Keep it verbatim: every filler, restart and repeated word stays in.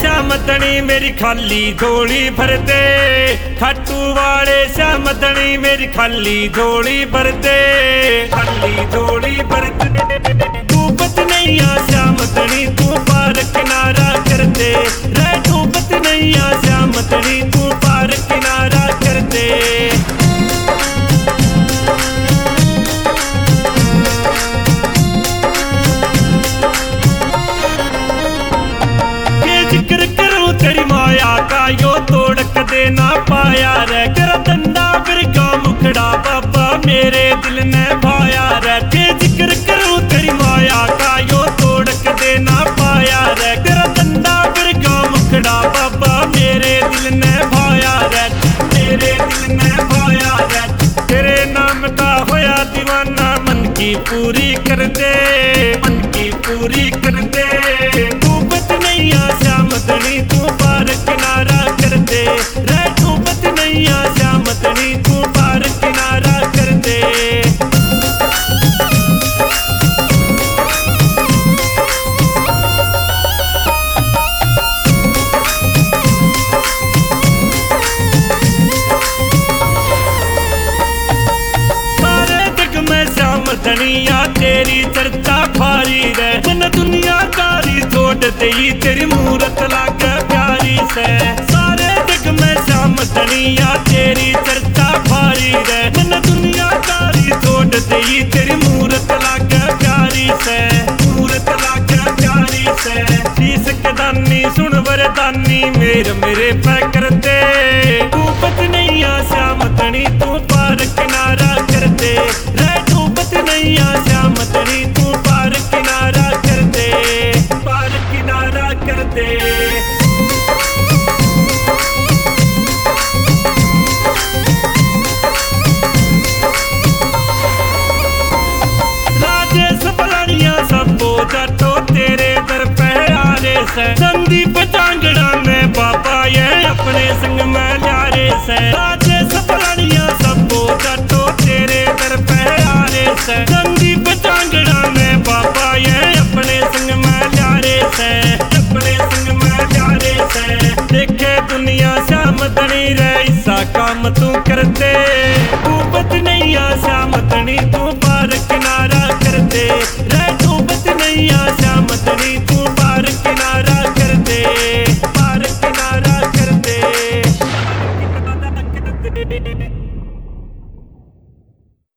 श्यामतनी मेरी खाली झोली भर दे, खाटू वाले श्यामतनी मेरी खाली झोली भर दे, खाली झोली भर दे। डूबत नैया श्यामतनी तू पार किनारा कर दे, रे डूबत नैया श्यामतनी तू पार किनारा कर दे। जिक्र करूं तेरी माया का यो तोड़क देना पाया रे, तेरा डंडा बिरगा मुखड़ा बाबा मेरे दिल ने भाया रे। के जिक्र करूं तेरी माया का यो तोड़क देना पाया रे, तेरा डंडा बिरगा मुखड़ा बाबा मेरे दिल ने भाया रे, मेरे दिल ने भाया रे। तेरे नाम का होया दीवाना मन की पूरी कर दे, मन की पूरी कर दे। डूबत नैया श्यामतनी तू पार किनारा कर दे, रे डूबत नैया श्यामतनी तू पार किनारा कर दे। श्यामतनिया तेरी चर्चा भारी रे, मन दुनियादारी छोड़ दई तेरी मूरत लागे प्यारी से। सारे जग में श्यामतनिया तेरी चर्चा भारी रे, मन दुनियादारी छोड़ दई तेरी मूरत लागे प्यारी से, मूरत लागे प्यारी से। शीश के दानी सुन वरदानी मेर मेरे पे कर दे, डूबत नैया श्यामतनी तू पार किनारा कर दे, रे डूबत नैया श्यामतनी तू पार किनारा कर दे, पार किनारा कर दे। राजेश बलानिया सबो जटो तेरे दर पे आने से, संदीप चांगड़ा में बाबा ये अपने संग में न्यारे से। राजेश बलानिया सबो जटो तेरे दर पे आने से, संदीप चांगड़ा में बाबा ये अपने संग में न्यारे से, अपने संग में न्यारे से। देखे दुनिया श्यामतनी रे ऐसा काम तू कर दे, डूबत नैया श्यामतनी तू पार किनारा कर दे, रे डूबत नैया श्यामतनी तू पार किनारा कर दे, पार किनारा कर दे, पार किनारा कर दे।